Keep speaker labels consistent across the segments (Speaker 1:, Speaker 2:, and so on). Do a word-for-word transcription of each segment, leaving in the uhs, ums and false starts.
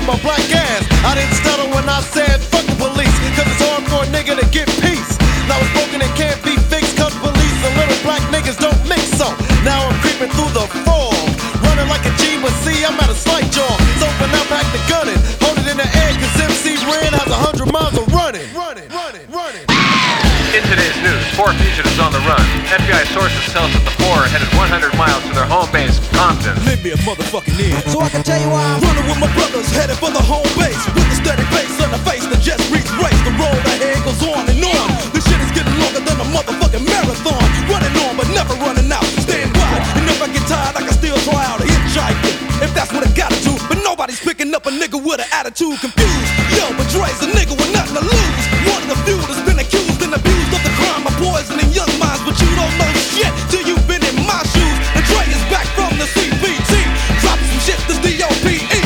Speaker 1: my black ass. I didn't stutter when I said fuck the police, cause it's hard for a nigga to get peace. Now it's broken and can't be fixed, cause police and little black niggas don't mix. So now I'm creeping through the fog, running like a G, but see I'm at a slight jog. So when I pack the gun and hold it in the air, cause M C Ren has a hundred miles of running. Running, running, running.
Speaker 2: In today's news, four fugitives on the run. F B I sources tell us that the four are headed one hundred miles to their home base, Compton.
Speaker 3: Lend me a motherfucking ear.
Speaker 4: So I can tell you why I'm
Speaker 3: running with my brothers, headed for the home base. With a steady pace on the face that just reached race. The road ahead goes on and on. This shit is getting longer than a motherfucking marathon. Running on but never running out. Staying wide, and if I get tired, I can still try out a hitchhiker. If that's what I gotta do, but nobody's picking up a nigga with an attitude. Confused, yo, but Dre's a nigga with nothing to lose. One of the few that's been accused and abused of the crime of poisoning young minds, but you don't know shit till you've been in my shoes. And Dre is back from the C B T, dropping some shit that's D O P E.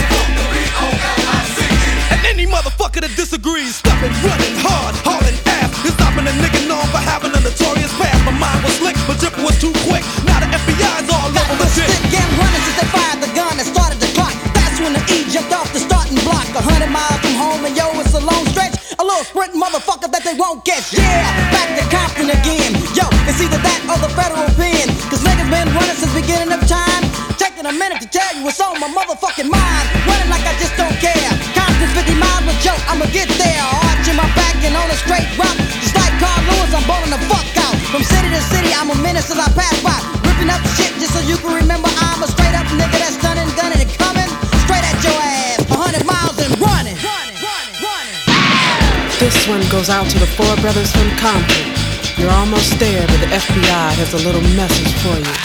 Speaker 3: And any motherfucker that disagrees, stopping running hard, hauling ass, is stopping a nigga known for having a notorious past. My mind was slick, but drip was too quick. Now the F B I's all over the shit.
Speaker 4: Stick and running since they fired the gun and started the clock. That's when the E jumped off the starting block. A hundred miles from home and yo, it's a long stretch. A little sprint motherfucker that they won't catch. Yeah, back to Compton again. Yo, it's either that or the federal pen. Cause niggas been running since beginning of time. Taking a minute to tell you what's on my motherfucking mind. Running like I just don't care. Compton fifty miles, but yo, I'ma get there. Arching my back and on a straight route. Just like Carl Lewis, I'm balling the fuck out. From city to city, I'm a menace as I pass by. Ripping up the shit just so you can remember I'm a straight up nigga that's stunning, gunning and coming straight at your ass. A hundred miles and running. Running, running, running.
Speaker 5: This one goes out to the four brothers from Compton. You're almost there, but the F B I has a little message for you.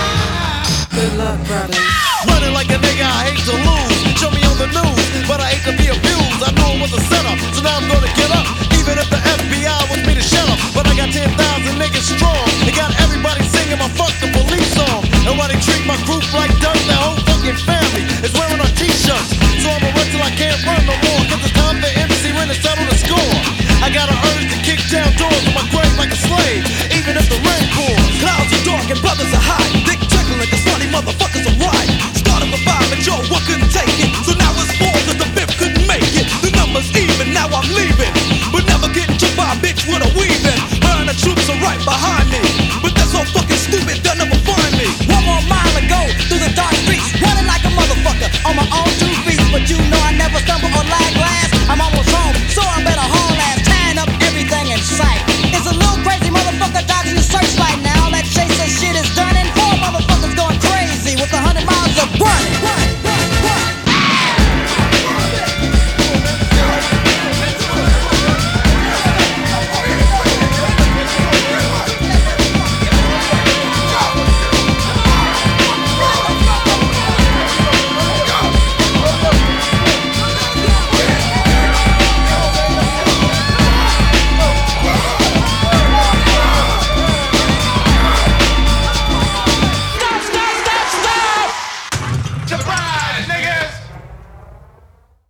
Speaker 5: Good luck, brothers.
Speaker 1: Running like a nigga I hate to lose. Show me on the news, but I hate to